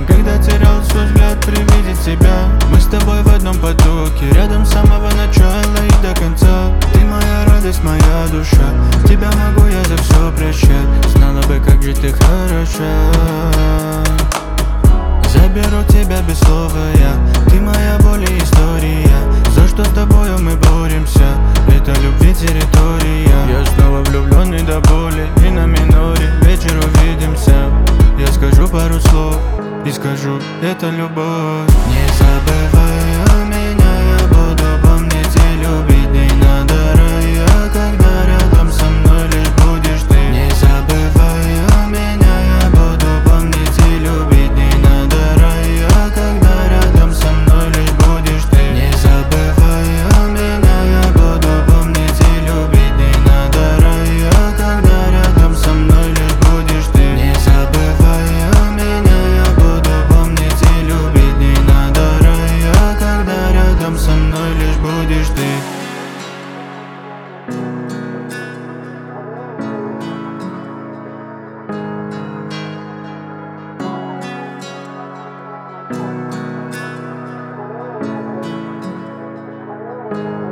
Когда терял свой взгляд при виде тебя. Мы с тобой в одном потоке, рядом с самого начала и до конца. Ты моя радость, моя душа, тебя могу я за все прощать. Знала бы, как же ты хороша. Заберу тебя без слова я, ты моя боль и история. За что с тобою мы боремся, это любви территория. Я снова влюбленный до боли и на миноре. Вечер увидимся, я скажу пару слов и скажу, это любовь. Не забывай о меня, я буду помнить и любить. Не надо рая, когда рядом со мной лишь будешь ты. Не забывай о меня, я буду помнить и любить. Не надо рая, когда рядом со мной лишь будешь ты. Не забывай о меня, я буду помнить и любить. Не надо рая, когда рядом со мной лишь будешь ты. Не забывай о меня, я буду помнить и любить. Не надо рая, когда рядом со мной лишь будешь ты. Thank